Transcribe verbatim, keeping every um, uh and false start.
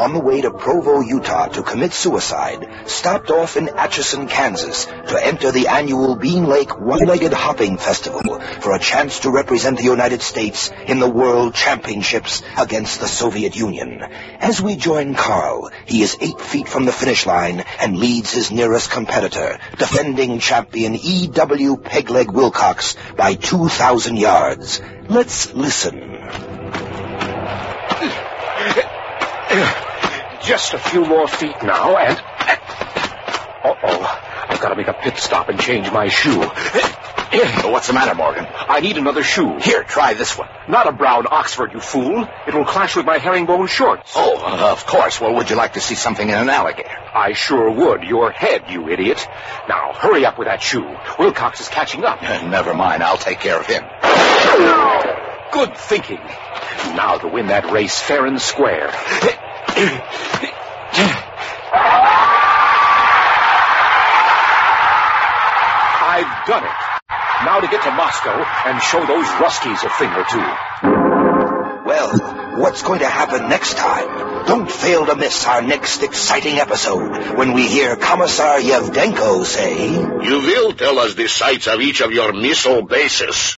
on the way to Provo, Utah to commit suicide, stopped off in Atchison, Kansas to enter the annual Bean Lake One-Legged Hopping Festival for a chance to represent the United States in the World Championships against the Soviet Union. As we join Carl, he is eight feet from the finish line and leads his nearest competitor, defending champion E W Pegleg Wilcox, by two thousand yards. Let's listen. Just a few more feet now, and... Uh-oh. I've got to make a pit stop and change my shoe. What's the matter, Morgan? I need another shoe. Here, try this one. Not a brown Oxford, you fool. It will clash with my herringbone shorts. Oh, uh, of course. Well, would you like to see something in an alligator? I sure would. Your head, you idiot. Now, hurry up with that shoe. Wilcox is catching up. Uh, never mind. I'll take care of him. Good thinking. Now to win that race fair and square. I've done it. Now to get to Moscow and show those Ruskies a thing or two. Well, what's going to happen next time? Don't fail to miss our next exciting episode when we hear Commissar Yevdenko say... You will tell us the sites of each of your missile bases.